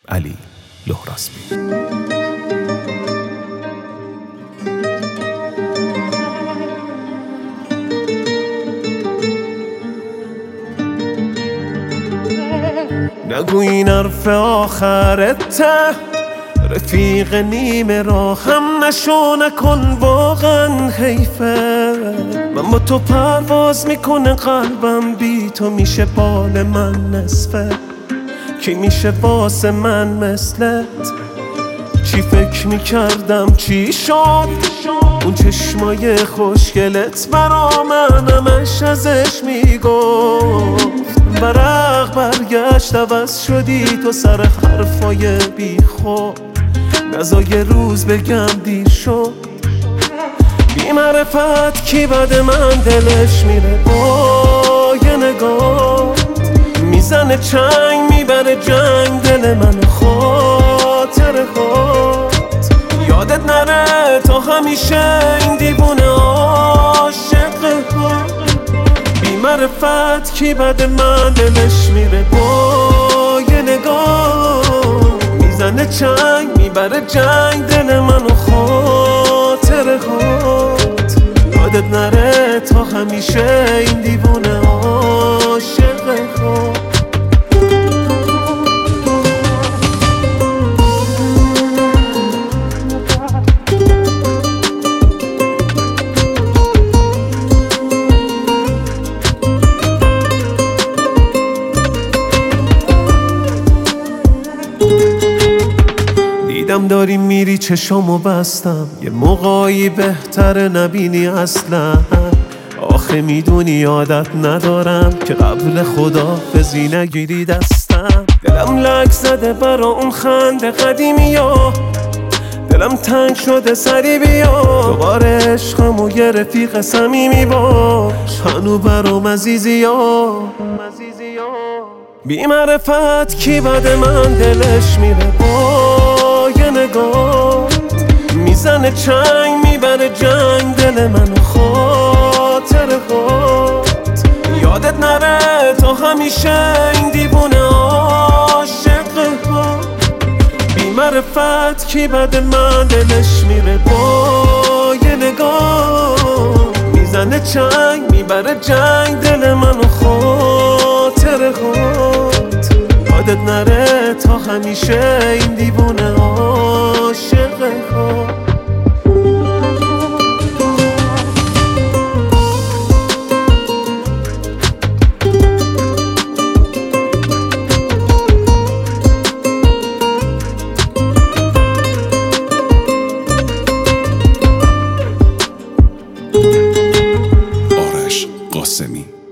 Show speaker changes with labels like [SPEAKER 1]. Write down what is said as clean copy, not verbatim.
[SPEAKER 1] علی لهراسبی.
[SPEAKER 2] نگو این حرف آخرته، رفیق نیمه راه هم نشو، نکن واقعا حیفه. من با تو پرواز میکنه قلبم، بی تو میشه بال من نصفه. کی میشه واسه من مثلت؟ چی فکر میکردم چی شد؟ اون چشمای خوشگلت برا من همش ازش میگفت. ورق برگشت عوض شدی تو سر حرفای بی خود. نزا یه روز بگم دیر شد. بی معرفت کی بعد من دلش میره با یه نگاه. میزنه چنگ میبره جنگ دل من، خاطر خود یادت نره تا همیشه این دیوونه عاشق خود. بی معرفت کی بعد من دلش میره با یه نگاه. میزنه چنگ میبره جنگ دل من و خاطر خود یادت نره تا همیشه این دیوونه عاشق خود. دیدم داری میری چشامو بستم، یه موقعی بهتره نبینی اصلا. آخه میدونی عادت ندارم که قبل خداحافظی نگیری دستم. دلم لک زده برا اون خنده قدیمی ها، دلم تنگ شده سری بیا. دوباره عشقم و یه رفیق صمیمی باش، هنو برام عزیزی ها. بی معرفت کی بعد من دلش میره با یه نگاه. میزنه چنگ میبره جنگ دل من و خاطر خود یادت نره تا همیشه این دیوونه عاشق خود. بی معرفت کی بعد من دلش میره با یه نگاه. میزنه چنگ میبره جنگ دل من و خاطر خود یادت نره تا همیشه این دیوونه عاشق خود.
[SPEAKER 1] آرش قاسمی.